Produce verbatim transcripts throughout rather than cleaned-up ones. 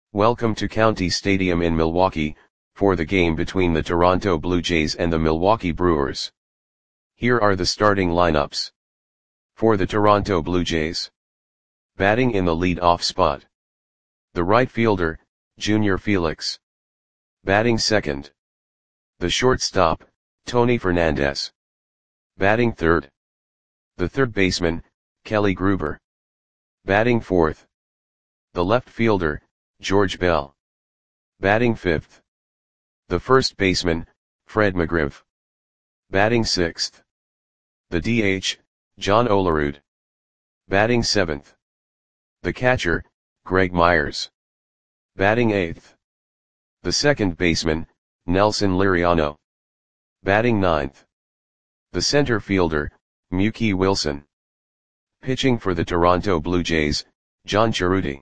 Welcome to County Stadium in Milwaukee, for the game between the Toronto Blue Jays and the Milwaukee Brewers. Here are the starting lineups. For the Toronto Blue Jays. Batting in the lead-off spot. The right fielder, Junior Felix. Batting second. The shortstop, Tony Fernandez. Batting third. The third baseman, Kelly Gruber. Batting fourth. The left fielder, George Bell. Batting fifth. The first baseman, Fred McGriff. Batting sixth. The D H, John Olerud. Batting seventh. The catcher, Greg Myers. Batting eighth. The second baseman, Nelson Liriano. Batting ninth. The center fielder, Mookie Wilson. Pitching for the Toronto Blue Jays, John Cerruti.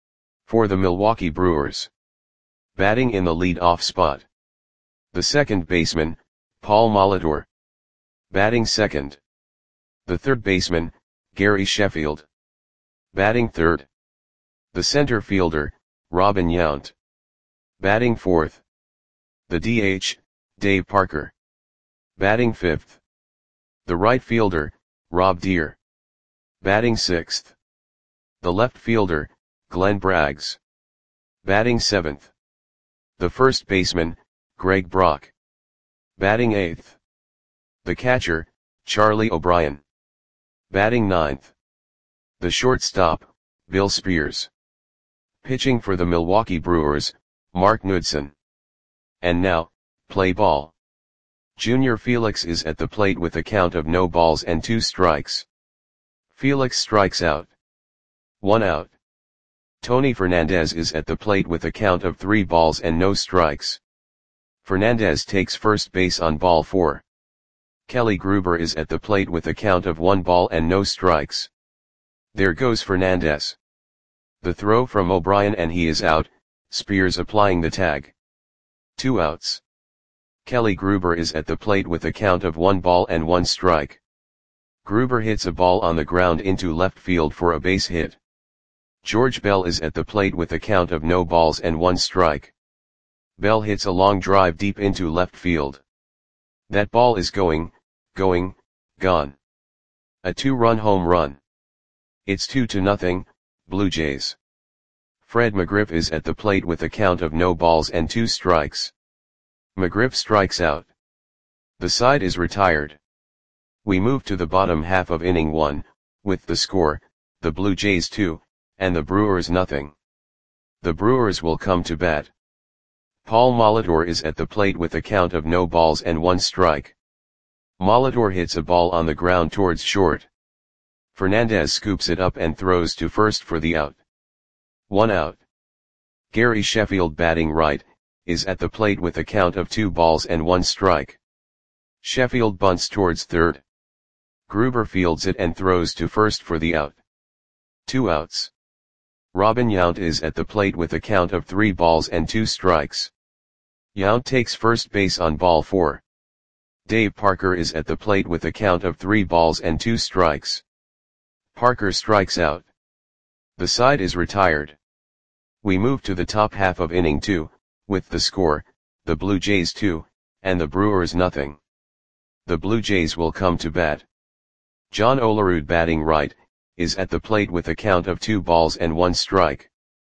For the Milwaukee Brewers. Batting in the lead-off spot. The second baseman, Paul Molitor. Batting second. The third baseman, Gary Sheffield. Batting third. The center fielder, Robin Yount. Batting fourth. The D H, Dave Parker. Batting fifth. The right fielder, Rob Deer. Batting sixth. The left fielder, Glenn Braggs. Batting seventh. The first baseman, Greg Brock. Batting eighth. The catcher, Charlie O'Brien. Batting ninth. The shortstop, Bill Spears. Pitching for the Milwaukee Brewers, Mark Knudson. And now, play ball. Junior Felix is at the plate with a count of no balls and two strikes. Felix strikes out. One out. Tony Fernandez is at the plate with a count of three balls and no strikes. Fernandez takes first base on ball four. Kelly Gruber is at the plate with a count of one ball and no strikes. There goes Fernandez. The throw from O'Brien and he is out, Spears applying the tag. Two outs. Kelly Gruber is at the plate with a count of one ball and one strike. Gruber hits a ball on the ground into left field for a base hit. George Bell is at the plate with a count of no balls and one strike. Bell hits a long drive deep into left field. That ball is going, going, gone. A two-run home run. It's two to nothing, Blue Jays. Fred McGriff is at the plate with a count of no balls and two strikes. McGriff strikes out. The side is retired. We move to the bottom half of inning one, with the score, the Blue Jays two, and the Brewers nothing. The Brewers will come to bat. Paul Molitor is at the plate with a count of no balls and one strike. Molitor hits a ball on the ground towards short. Fernandez scoops it up and throws to first for the out. One out. Gary Sheffield, batting right, is at the plate with a count of two balls and one strike. Sheffield bunts towards third. Gruber fields it and throws to first for the out. Two outs. Robin Yount is at the plate with a count of three balls and two strikes. Yount takes first base on ball four. Dave Parker is at the plate with a count of three balls and two strikes. Parker strikes out. The side is retired. We move to the top half of inning two, with the score, the Blue Jays two, and the Brewers nothing. The Blue Jays will come to bat. John Olerud, batting right, is at the plate with a count of two balls and one strike.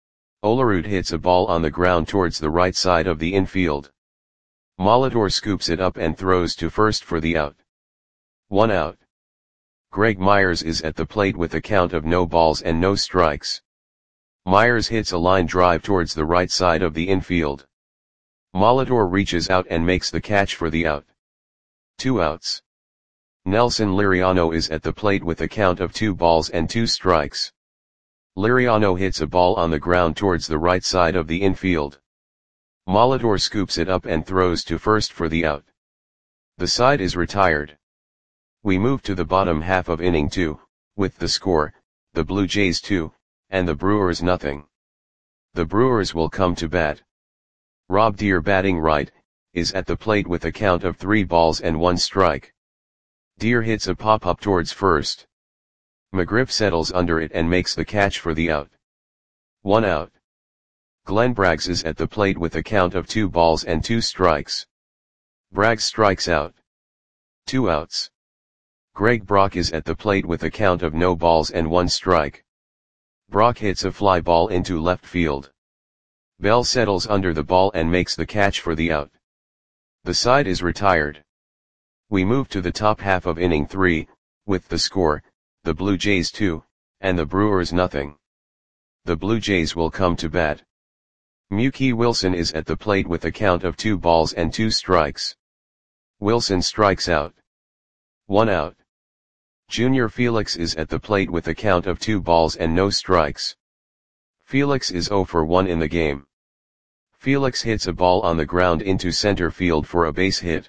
Olerud hits a ball on the ground towards the right side of the infield. Molitor scoops it up and throws to first for the out. One out. Greg Myers is at the plate with a count of no balls and no strikes. Myers hits a line drive towards the right side of the infield. Molitor reaches out and makes the catch for the out. Two outs. Nelson Liriano is at the plate with a count of two balls and two strikes. Liriano hits a ball on the ground towards the right side of the infield. Molitor scoops it up and throws to first for the out. The side is retired. We move to the bottom half of inning two, with the score, the Blue Jays two, and the Brewers nothing. The Brewers will come to bat. Rob Deer, batting right, is at the plate with a count of three balls and one strike. Deer hits a pop-up towards first. McGriff settles under it and makes the catch for the out. One out. Glenn Braggs is at the plate with a count of two balls and two strikes. Braggs strikes out. Two outs. Greg Brock is at the plate with a count of no balls and one strike. Brock hits a fly ball into left field. Bell settles under the ball and makes the catch for the out. The side is retired. We move to the top half of inning three, with the score, the Blue Jays two, and the Brewers nothing. The Blue Jays will come to bat. Mookie Wilson is at the plate with a count of two balls and two strikes. Wilson strikes out. One out. Junior Felix is at the plate with a count of two balls and no strikes. Felix is oh for one in the game. Felix hits a ball on the ground into center field for a base hit.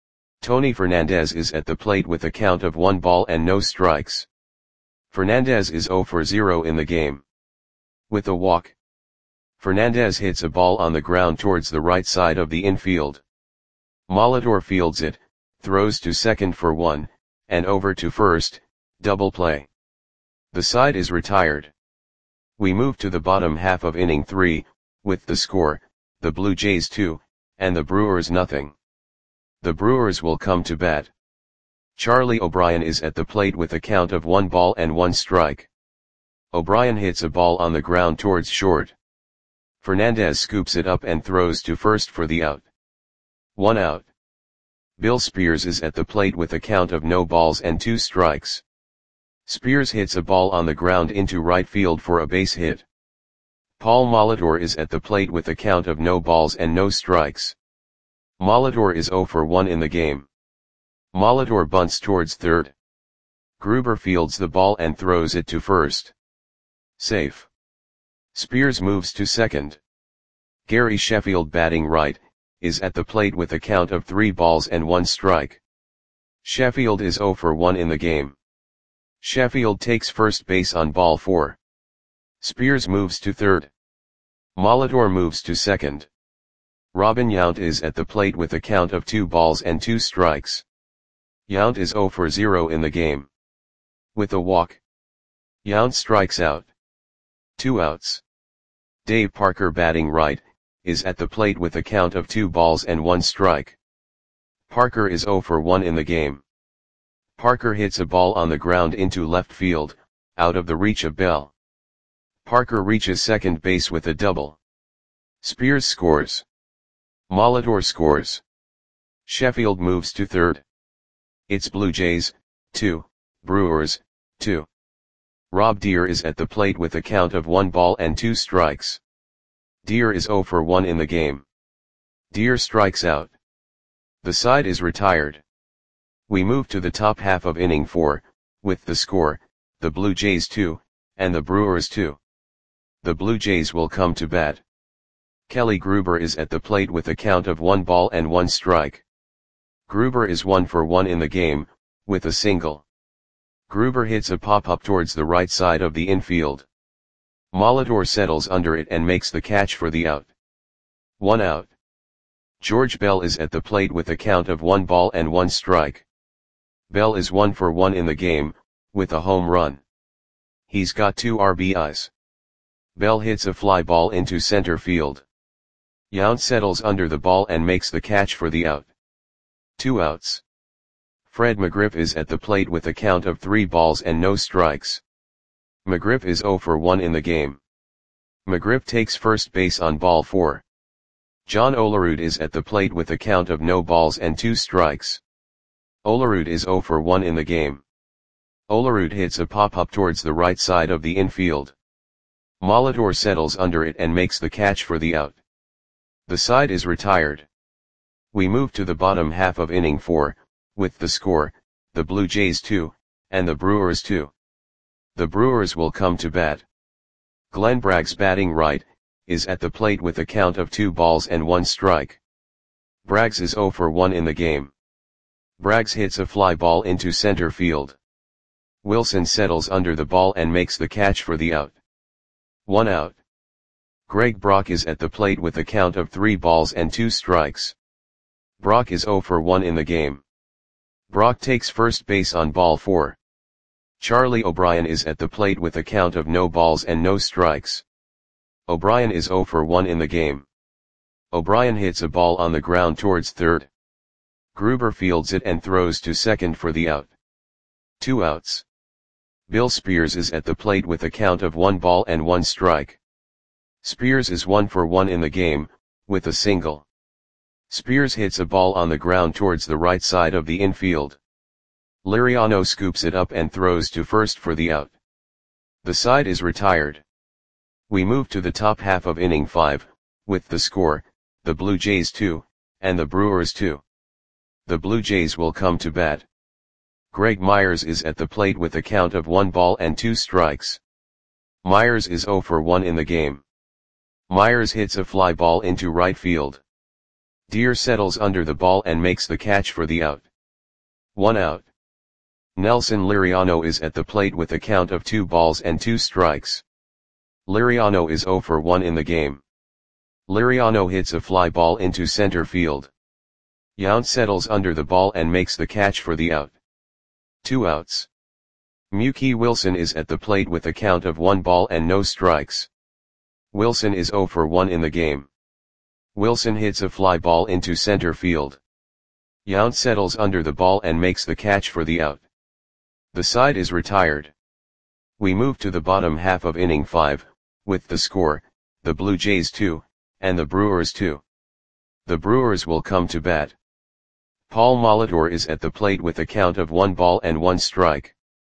Tony Fernandez is at the plate with a count of one ball and no strikes. Fernandez is oh for zero in the game. With a walk, Fernandez hits a ball on the ground towards the right side of the infield. Molitor fields it, throws to second for one, and over to first, double play. The side is retired. We move to the bottom half of inning three, with the score, the Blue Jays two, and the Brewers nothing. The Brewers will come to bat. Charlie O'Brien is at the plate with a count of one ball and one strike. O'Brien hits a ball on the ground towards short. Fernandez scoops it up and throws to first for the out. One out. Bill Spears is at the plate with a count of no balls and two strikes. Spears hits a ball on the ground into right field for a base hit. Paul Molitor is at the plate with a count of no balls and no strikes. Molitor is oh for one in the game. Molitor bunts towards third. Gruber fields the ball and throws it to first. Safe. Spears moves to second. Gary Sheffield, batting right, is at the plate with a count of three balls and one strike. Sheffield is oh for one in the game. Sheffield takes first base on ball four. Spears moves to third. Molitor moves to second. Robin Yount is at the plate with a count of two balls and two strikes. Yount is oh for zero in the game. With a walk, Yount strikes out. Two outs. Dave Parker, batting right, is at the plate with a count of two balls and one strike. Parker is oh for one in the game. Parker hits a ball on the ground into left field, out of the reach of Bell. Parker reaches second base with a double. Spears scores. Molitor scores. Sheffield moves to third. It's Blue Jays, two, Brewers, two. Rob Deere is at the plate with a count of one ball and two strikes. Deere is oh for one in the game. Deere strikes out. The side is retired. We move to the top half of inning four, with the score, the Blue Jays two, and the Brewers two. The Blue Jays will come to bat. Kelly Gruber is at the plate with a count of one ball and one strike. Gruber is one for one in the game, with a single. Gruber hits a pop-up towards the right side of the infield. Molitor settles under it and makes the catch for the out. One out. George Bell is at the plate with a count of one ball and one strike. Bell is one for one in the game, with a home run. He's got two R B Is. Bell hits a fly ball into center field. Yount settles under the ball and makes the catch for the out. Two outs. Fred McGriff is at the plate with a count of three balls and no strikes. McGriff is oh for one in the game. McGriff takes first base on ball four. John Olerud is at the plate with a count of no balls and two strikes. Olerud is oh for one in the game. Olerud hits a pop-up towards the right side of the infield. Molitor settles under it and makes the catch for the out. The side is retired. We move to the bottom half of inning four, with the score, the Blue Jays two, and the Brewers two. The Brewers will come to bat. Glenn Braggs, batting right, is at the plate with a count of two balls and one strike. Braggs is oh for one in the game. Braggs hits a fly ball into center field. Wilson settles under the ball and makes the catch for the out. One out. Greg Brock is at the plate with a count of three balls and two strikes. Brock is oh for one in the game. Brock takes first base on ball four. Charlie O'Brien is at the plate with a count of no balls and no strikes. O'Brien is zero for one in the game. O'Brien hits a ball on the ground towards third. Gruber fields it and throws to second for the out. Two outs. Bill Spears is at the plate with a count of one ball and one strike. Spears is one for one in the game, with a single. Spears hits a ball on the ground towards the right side of the infield. Liriano scoops it up and throws to first for the out. The side is retired. We move to the top half of inning five, with the score, the Blue Jays two, and the Brewers two. The Blue Jays will come to bat. Greg Myers is at the plate with a count of one ball and two strikes. Myers is zero for one in the game. Myers hits a fly ball into right field. Deer settles under the ball and makes the catch for the out. One out. Nelson Liriano is at the plate with a count of two balls and two strikes. Liriano is zero for one in the game. Liriano hits a fly ball into center field. Yount settles under the ball and makes the catch for the out. Two outs. Mookie Wilson is at the plate with a count of one ball and no strikes. Wilson is zero for one in the game. Wilson hits a fly ball into center field. Yount settles under the ball and makes the catch for the out. The side is retired. We move to the bottom half of inning five, with the score, the Blue Jays two, and the Brewers two. The Brewers will come to bat. Paul Molitor is at the plate with a count of one ball and one strike.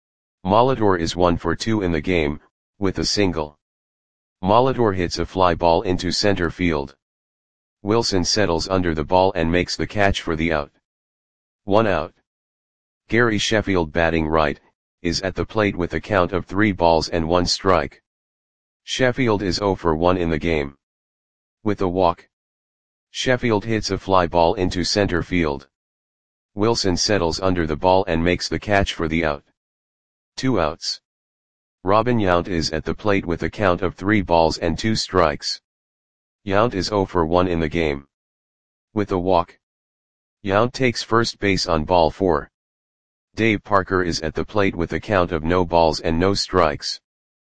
Molitor is one for two in the game, with a single. Molitor hits a fly ball into center field. Wilson settles under the ball and makes the catch for the out. One out. Gary Sheffield, batting right, is at the plate with a count of three balls and one strike. Sheffield is zero for one in the game. With a walk. Sheffield hits a fly ball into center field. Wilson settles under the ball and makes the catch for the out. Two outs. Robin Yount is at the plate with a count of three balls and two strikes. Yount is zero for one in the game. With a walk. Yount takes first base on ball four. Dave Parker is at the plate with a count of no balls and no strikes.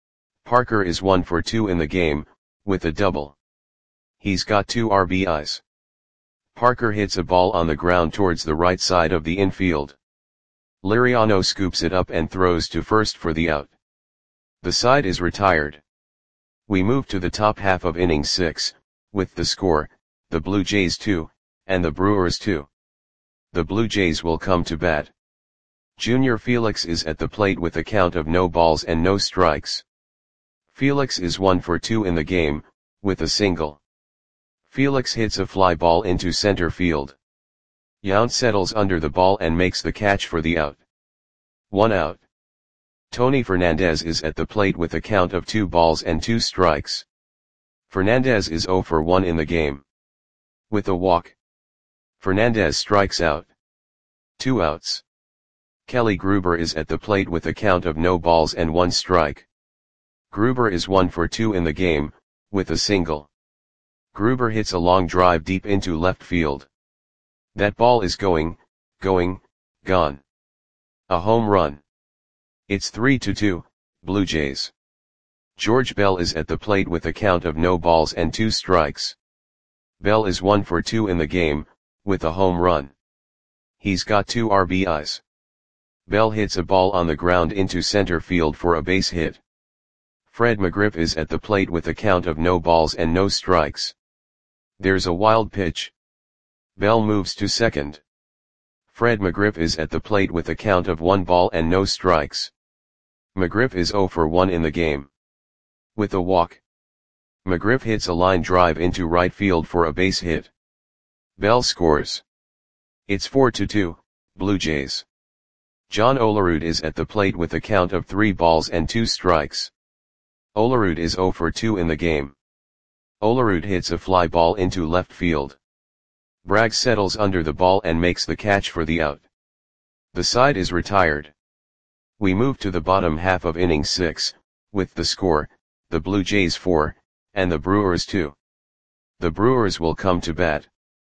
Parker is one for two in the game, with a double. He's got two R B Is. Parker hits a ball on the ground towards the right side of the infield. Liriano scoops it up and throws to first for the out. The side is retired. We move to the top half of inning six, with the score, the Blue Jays two, and the Brewers two. The Blue Jays will come to bat. Junior Felix is at the plate with a count of no balls and no strikes. Felix is one for two in the game, with a single. Felix hits a fly ball into center field. Yount settles under the ball and makes the catch for the out. One out. Tony Fernandez is at the plate with a count of two balls and two strikes. Fernandez is zero for one in the game. With a walk. Fernandez strikes out. Two outs. Kelly Gruber is at the plate with a count of no balls and one strike. Gruber is one for two in the game, with a single. Gruber hits a long drive deep into left field. That ball is going, going, gone. A home run. It's three to two, Blue Jays. George Bell is at the plate with a count of no balls and two strikes. Bell is one for two in the game, with a home run. He's got two R B Is. Bell hits a ball on the ground into center field for a base hit. Fred McGriff is at the plate with a count of no balls and no strikes. There's a wild pitch. Bell moves to second. Fred McGriff is at the plate with a count of one ball and no strikes. McGriff is zero for one in the game. With a walk. McGriff hits a line drive into right field for a base hit. Bell scores. It's four to two, Blue Jays. John Olerud is at the plate with a count of three balls and two strikes. Olerud is zero for two in the game. Olerud hits a fly ball into left field. Bragg settles under the ball and makes the catch for the out. The side is retired. We move to the bottom half of inning six, with the score, the Blue Jays four, and the Brewers two. The Brewers will come to bat.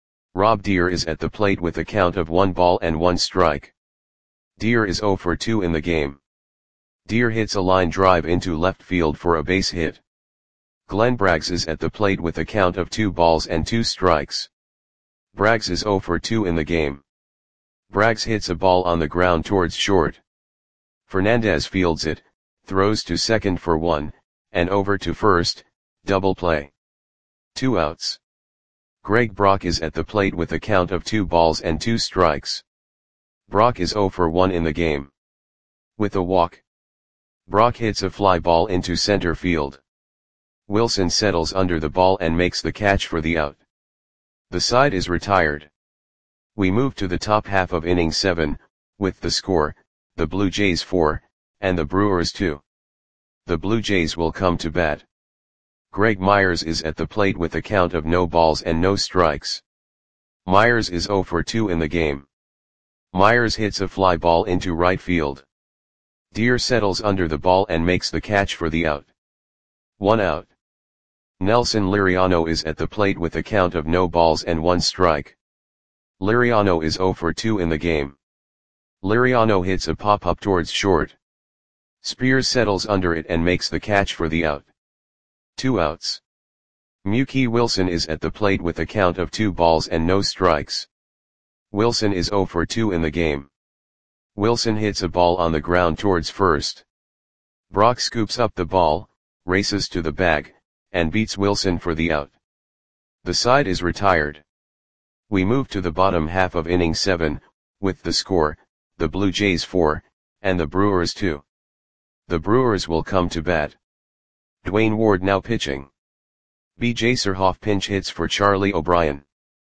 Rob Deer is at the plate with a count of one ball and one strike. Deer is zero for two in the game. Deer hits a line drive into left field for a base hit. Glenn Braggs is at the plate with a count of two balls and two strikes. Braggs is zero for two in the game. Braggs hits a ball on the ground towards short. Fernandez fields it, throws to second for one, and over to first, double play. Two outs. Greg Brock is at the plate with a count of two balls and two strikes. Brock is zero for one in the game. With a walk, Brock hits a fly ball into center field. Wilson settles under the ball and makes the catch for the out. The side is retired. We move to the top half of inning seven, with the score, the Blue Jays four, and the Brewers two. The Blue Jays will come to bat. Greg Myers is at the plate with a count of no balls and no strikes. Myers is zero for two in the game. Myers hits a fly ball into right field. Deer settles under the ball and makes the catch for the out. One out. Nelson Liriano is at the plate with a count of no balls and one strike. Liriano is zero for two in the game. Liriano hits a pop-up towards short. Spears settles under it and makes the catch for the out. Two outs. Mookie Wilson is at the plate with a count of two balls and no strikes. Wilson is zero for two in the game. Wilson hits a ball on the ground towards first. Brock scoops up the ball, races to the bag, and beats Wilson for the out. The side is retired. We move to the bottom half of inning seven, with the score, the Blue Jays four, and the Brewers two. The Brewers will come to bat. Dwayne Ward now pitching. B J Surhoff pinch hits for Charlie O'Brien.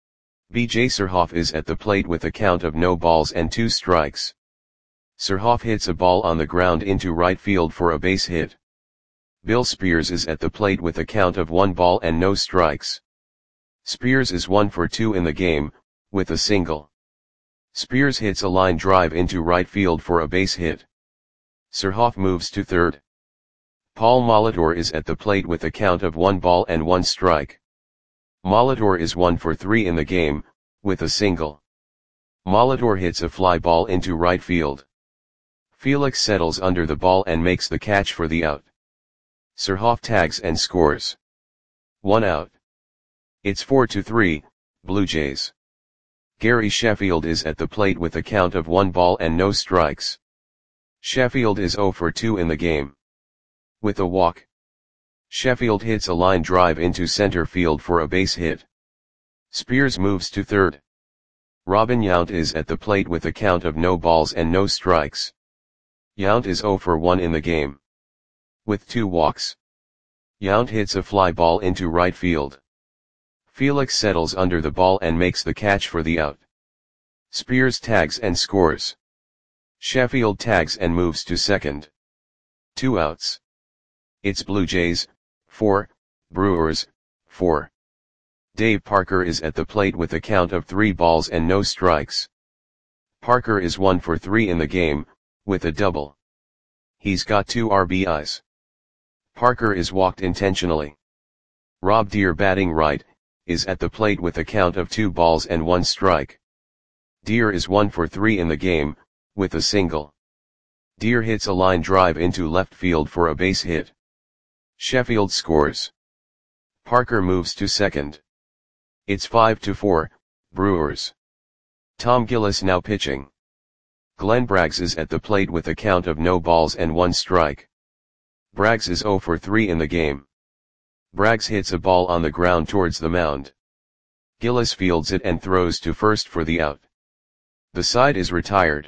B J Surhoff is at the plate with a count of no balls and two strikes. Surhoff hits a ball on the ground into right field for a base hit. Bill Spears is at the plate with a count of one ball and no strikes. Spears is one for two in the game, with a single. Spears hits a line drive into right field for a base hit. Surhoff moves to third. Paul Molitor is at the plate with a count of one ball and one strike. Molitor is one for three in the game, with a single. Molitor hits a fly ball into right field. Felix settles under the ball and makes the catch for the out. Surhoff tags and scores. One out. It's four to three, Blue Jays. Gary Sheffield is at the plate with a count of one ball and no strikes. Sheffield is zero for two in the game. With a walk, Sheffield hits a line drive into center field for a base hit. Spears moves to third. Robin Yount is at the plate with a count of no balls and no strikes. Yount is zero for one in the game. With two walks, Yount hits a fly ball into right field. Felix settles under the ball and makes the catch for the out. Spears tags and scores. Sheffield tags and moves to second. Two outs. It's Blue Jays, four, Brewers, four. Dave Parker is at the plate with a count of three balls and no strikes. Parker is one for three in the game, with a double. He's got two R B Is. Parker is walked intentionally. Rob Deer, batting right, is at the plate with a count of two balls and one strike. Deer is one for three in the game, with a single. Deer hits a line drive into left field for a base hit. Sheffield scores. Parker moves to second. It's five to four, Brewers. Tom Gillis now pitching. Glenn Braggs is at the plate with a count of no balls and one strike. Braggs is zero for three in the game. Braggs hits a ball on the ground towards the mound. Gillis fields it and throws to first for the out. The side is retired.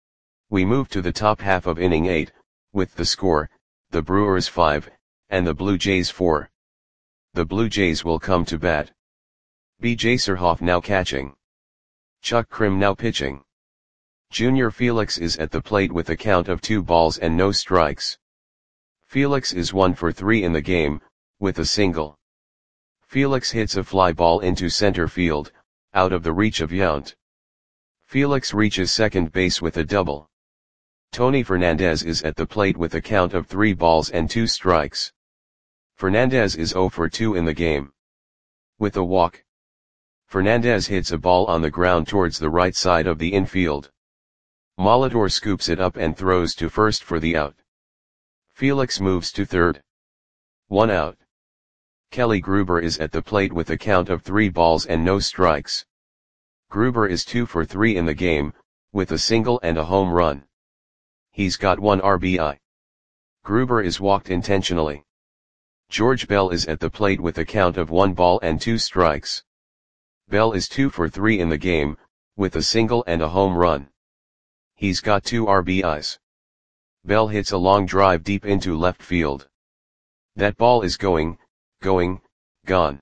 We move to the top half of inning eight, with the score, the Brewers five, and the Blue Jays four. The Blue Jays will come to bat. B J Surhoff now catching. Chuck Krim now pitching. Junior Felix is at the plate with a count of two balls and no strikes. Felix is one for three in the game, with a single. Felix hits a fly ball into center field, out of the reach of Yount. Felix reaches second base with a double. Tony Fernandez is at the plate with a count of three balls and two strikes. Fernandez is zero for two in the game. With a walk, Fernandez hits a ball on the ground towards the right side of the infield. Molitor scoops it up and throws to first for the out. Felix moves to third. One out. Kelly Gruber is at the plate with a count of three balls and no strikes. Gruber is two for three in the game, with a single and a home run. He's got one R B I. Gruber is walked intentionally. George Bell is at the plate with a count of one ball and two strikes. Bell is two for three in the game, with a single and a home run. He's got two R B Is. Bell hits a long drive deep into left field. That ball is going, going, gone.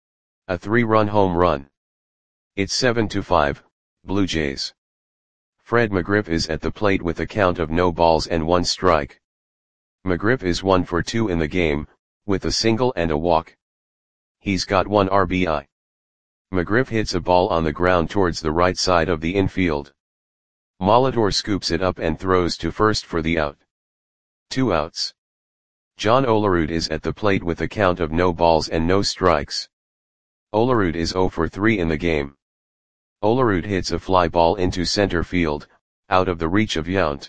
A three-run home run. It's seven to five, Blue Jays. Fred McGriff is at the plate with a count of no balls and one strike. McGriff is one for two in the game, with a single and a walk. He's got one R B I. McGriff hits a ball on the ground towards the right side of the infield. Molitor scoops it up and throws to first for the out. Two outs. John Olerud is at the plate with a count of no balls and no strikes. Olerud is zero for three in the game. Olerud hits a fly ball into center field, out of the reach of Yount.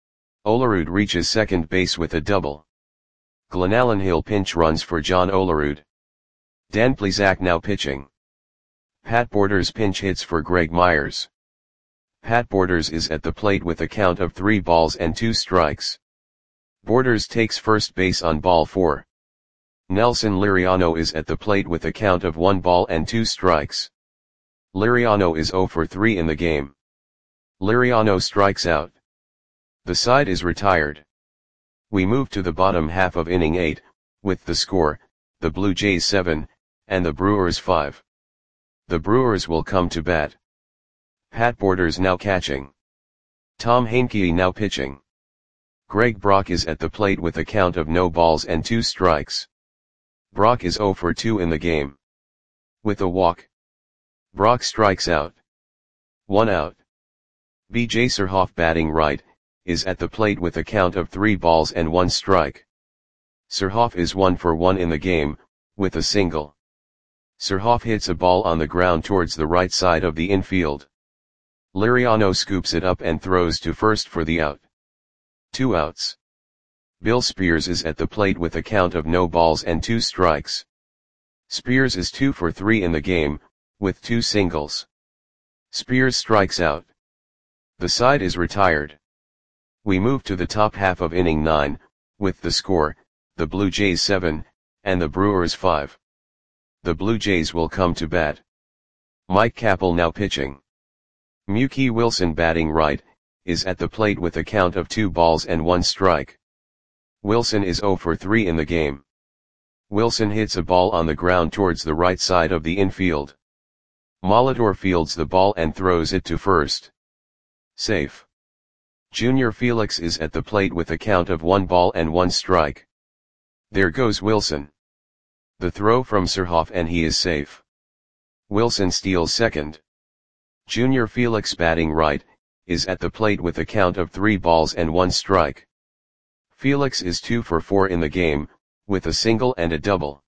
Olerud reaches second base with a double. Glenallen Hill pinch runs for John Olerud. Dan Plesac now pitching. Pat Borders pinch hits for Greg Myers. Pat Borders is at the plate with a count of three balls and two strikes. Borders takes first base on ball four. Nelson Liriano is at the plate with a count of one ball and two strikes. Liriano is zero for three in the game. Liriano strikes out. The side is retired. We move to the bottom half of inning eight, with the score, the Blue Jays seven, and the Brewers five. The Brewers will come to bat. Pat Borders now catching. Tom Heincke now pitching. Greg Brock is at the plate with a count of no balls and two strikes. Brock is zero for two in the game. With a walk. Brock strikes out. One out. B J Surhoff batting right, is at the plate with a count of three balls and one strike. Surhoff is one for one in the game, with a single. Surhoff hits a ball on the ground towards the right side of the infield. Liriano scoops it up and throws to first for the out. Two outs. Bill Spears is at the plate with a count of no balls and two strikes. Spears is two for three in the game, with two singles. Spears strikes out. The side is retired. We move to the top half of inning nine, with the score, the Blue Jays seven, and the Brewers five. The Blue Jays will come to bat. Mike Capel now pitching. Mookie Wilson batting right, is at the plate with a count of two balls and one strike. Wilson is zero for three in the game. Wilson hits a ball on the ground towards the right side of the infield. Molitor fields the ball and throws it to first. Safe. Junior Felix is at the plate with a count of one ball and one strike. There goes Wilson. The throw from Surhoff and he is safe. Wilson steals second. Junior Felix batting right, is at the plate with a count of three balls and one strike. Felix is two for four in the game, with a single and a double.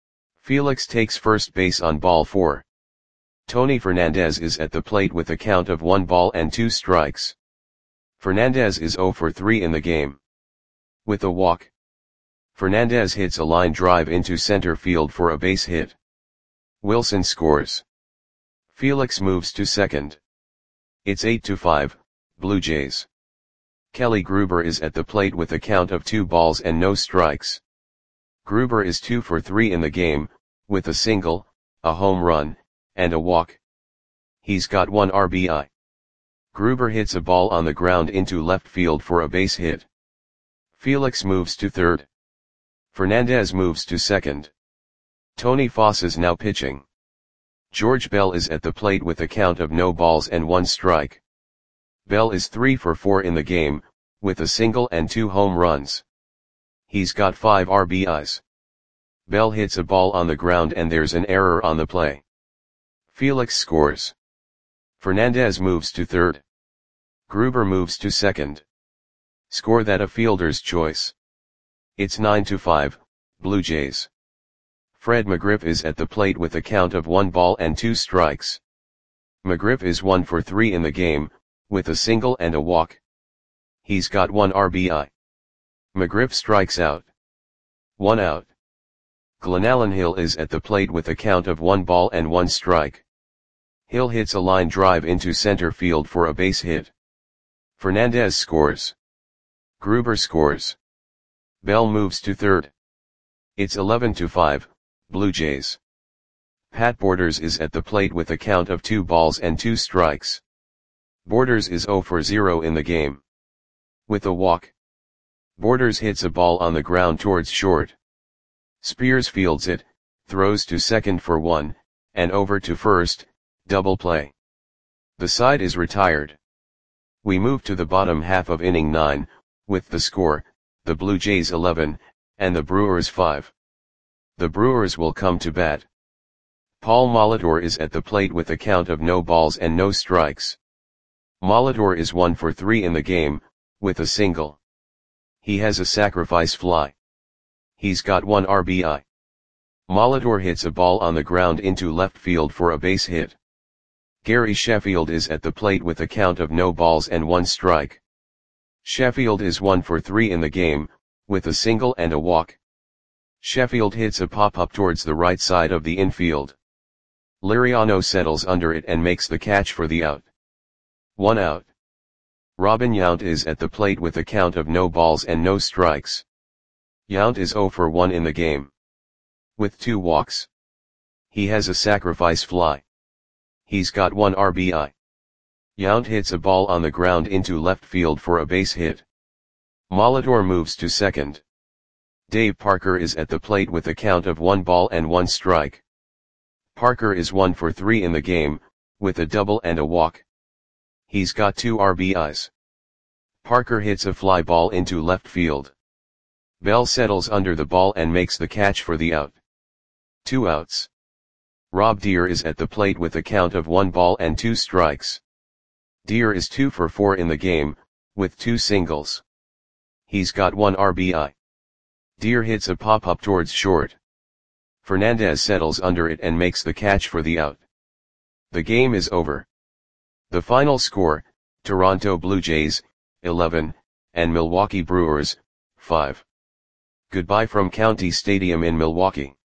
Felix takes first base on ball four. Tony Fernandez is at the plate with a count of one ball and two strikes. Fernandez is zero for three in the game. With a walk. Fernandez hits a line drive into center field for a base hit. Wilson scores. Felix moves to second. It's eight to five, Blue Jays. Kelly Gruber is at the plate with a count of two balls and no strikes. Gruber is two for three in the game, with a single, a home run, and a walk. He's got one R B I. Gruber hits a ball on the ground into left field for a base hit. Felix moves to third. Fernandez moves to second. Tony Foss is now pitching. George Bell is at the plate with a count of no balls and one strike. Bell is three for four in the game, with a single and two home runs. He's got five R B Is. Bell hits a ball on the ground and there's an error on the play. Felix scores. Fernandez moves to third. Gruber moves to second. Score that a fielder's choice. It's nine to five, Blue Jays. Fred McGriff is at the plate with a count of one ball and two strikes. McGriff is one for three in the game, with a single and a walk. He's got one R B I. McGriff strikes out. One out. Glenallen Hill is at the plate with a count of one ball and one strike. Hill hits a line drive into center field for a base hit. Fernandez scores. Gruber scores. Bell moves to third. It's eleven to five, Blue Jays. Pat Borders is at the plate with a count of two balls and two strikes. Borders is zero for zero in the game. With a walk. Borders hits a ball on the ground towards short. Spears fields it, throws to second for one, and over to first, double play. The side is retired. We move to the bottom half of inning nine, with the score, the Blue Jays eleven, and the Brewers five. The Brewers will come to bat. Paul Molitor is at the plate with a count of no balls and no strikes. Molitor is one for three in the game, with a single. He has a sacrifice fly. He's got one R B I. Molitor hits a ball on the ground into left field for a base hit. Gary Sheffield is at the plate with a count of no balls and one strike. Sheffield is one for three in the game, with a single and a walk. Sheffield hits a pop-up towards the right side of the infield. Liriano settles under it and makes the catch for the out. One out. Robin Yount is at the plate with a count of no balls and no strikes. Yount is zero for one in the game. With two walks. He has a sacrifice fly. He's got one R B I. Yount hits a ball on the ground into left field for a base hit. Molitor moves to second. Dave Parker is at the plate with a count of one ball and one strike. Parker is one for three in the game, with a double and a walk. He's got two R B Is. Parker hits a fly ball into left field. Bell settles under the ball and makes the catch for the out. Two outs. Rob Deer is at the plate with a count of one ball and two strikes. Deer is two for four in the game, with two singles. He's got one R B I. Deer hits a pop-up towards short. Fernandez settles under it and makes the catch for the out. The game is over. The final score, Toronto Blue Jays, eleven, and Milwaukee Brewers, five. Goodbye from County Stadium in Milwaukee.